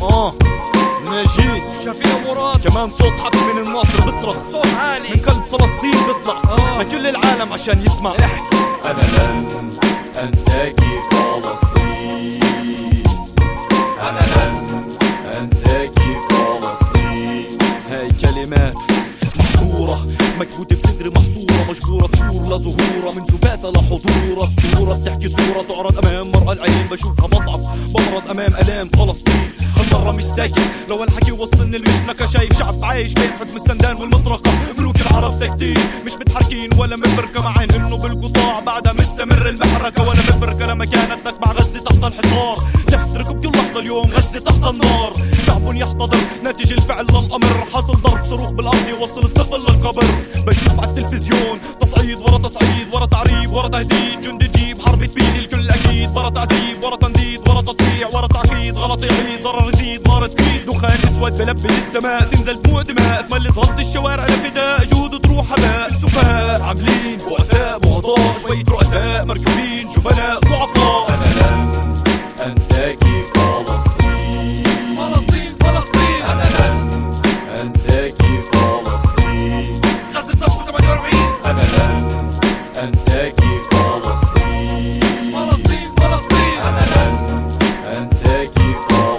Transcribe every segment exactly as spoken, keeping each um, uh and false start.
اه ناجي شفيق مراد كمان صوت حد من الناصر بصرخ صوت عالي من قلب فلسطين بيطلع آه. لكل العالم عشان يسمع. احكي أنا لن أنساكي فلسطين، أنا لن أنساكي فلسطين. هاي كلمات محفورة مكبوتة بصدر محصورة مجبورة تصور لظهورها من سباتها لحضورها. الصورة بتحكي صورة تعرض أمام مرأى العين بشوفها بضعف بمرض أمام ألام فلسطين. هالمرة مش ساكت لو الحكي وصلني المشنكة شايف شعب عايش بين حكم السندان والمطرقة. ملوك العرب ساكتين مش متحركين ولا مفركة مع إنه بالقطاع بعدها مستمر المحركة ولا مفركة لما كانت تتبع غزة تحت الحصار. تحترق بكل لحظة اليوم غزة تحت النار. شعب يحتضر ناتج الفعل للأمر حاصل ضرب صاروخ بالأرض يوصل الطفل للقبر. بشوف على التلفزيون تصعيد ورا تصعيد ورا تعريب ورا تهديد جند تجيب حرب تبيد الكل أكيد ورا تعذيب ورا تنديد ورا تطبيع ورا تعقيد غلط يعيد ضرر يزيد نار تكيد دخان اسود بلبل السماء تنزل دموع دماء تملي تغطي الشوارع لفداء جهود تروح هباء. سفهاء عاملين بؤساء بغضاء شوية رؤساء مركوبين جبناء ضعفاء. أنا لن أنساكي فلسطين، فلسطين فلسطين أنا لن أنساكي فلسطين. غزة ثمانية وأربعين أنا لن أنساكي فلسطين، فلسطين فلسطين أنا لن أنساكي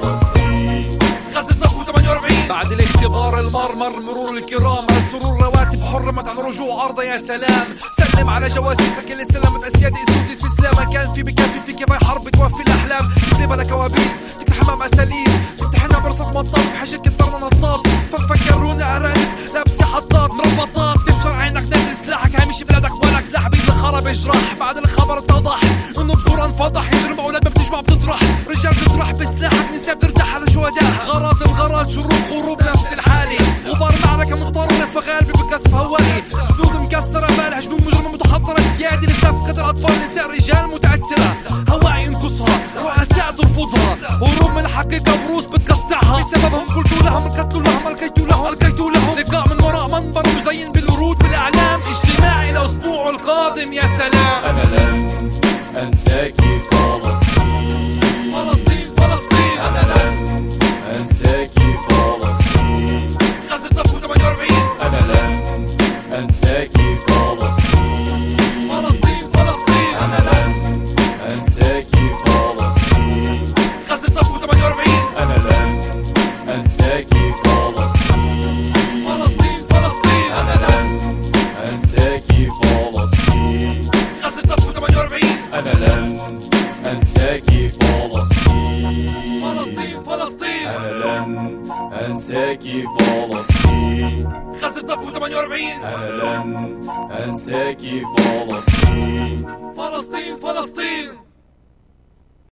فلسطين. غزة ثمانية وأربعين بعد الاختبار المرمر مرور الكرام السرور رواتب حرمت عن رجوع أرض يا سلام. سلم على جواسيسك اللي سلمت أسياد السود استسلام. كان في بكافي في كيف حرب توفي الأحلام تكتب لك كوابيس تكتب حمام أساليب تمتحنها برصاص مطاط بحاجة كترنا نطاط. ففكروني أرانب لابسة حطاط مربطات تفشر عينك نازل سلاحك هامش بلادك ولك سلاح بيد الخرب يجرح. بعد الخبر اتضح انه بصورة انفضح يجرم اولاد ما بتجمع بتطرح رجال بتطرح بسلاحك نساء بترتاح على الشهداء. غارات الغارات شروق غروب نفس الحالة غبار معركة متطرفة غالبي بكسف هوائي سدود مكسرة بالها جنود مجرمة متحضرة زيادة لصفقة الأطفال نساء رجال متعترة. هواعي ينقصها رؤساء ترفضها هروب من الحقيقة بروس بتقطعها بسببهم قلت لهم القتل لهم القيت لهم القيت لهم. لقاء من وراء منبر مزين بالورود بالإعلام اجتماعي الأسبوع القادم يا سلام. أنا لن أنساكي فلسطين، فلسطين فلسطين أنا لن أنساكي فلسطين. غزة ثمانية وأربعين أنا لن أنساكي فلسطين، فلسطين فلسطين أنا لن أنساكي فلسطين. غزة ثمانية وأربعين أنا لن أنساكي فلسطين، فلسطين فلسطين أنا لن أنساكي فلسطين. غزة ثمانية وأربعين أنا لن أنساكي فلسطين، فلسطين فلسطين أنا لن أنساكي فلسطين. غزة ثمانية وأربعين أنا لن أنساكي فلسطين. فلسطين فلسطين